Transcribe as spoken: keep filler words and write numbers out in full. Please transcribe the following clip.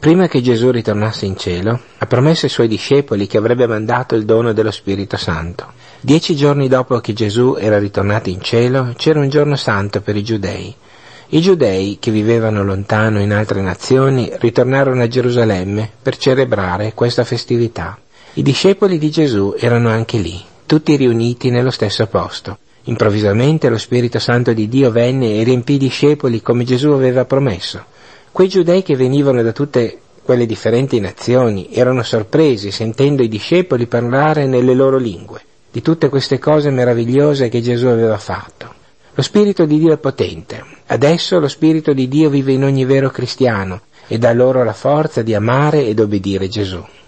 Prima che Gesù ritornasse in cielo, ha promesso ai suoi discepoli che avrebbe mandato il dono dello Spirito Santo. Dieci giorni dopo che Gesù era ritornato in cielo, c'era un giorno santo per i giudei. I giudei, che vivevano lontano in altre nazioni, ritornarono a Gerusalemme per celebrare questa festività. I discepoli di Gesù erano anche lì, tutti riuniti nello stesso posto. Improvvisamente lo Spirito Santo di Dio venne e riempì i discepoli come Gesù aveva promesso. Quei giudei che venivano da tutte quelle differenti nazioni erano sorpresi sentendo i discepoli parlare nelle loro lingue di tutte queste cose meravigliose che Gesù aveva fatto. Lo Spirito di Dio è potente. Adesso lo Spirito di Dio vive in ogni vero cristiano e dà loro la forza di amare ed obbedire Gesù.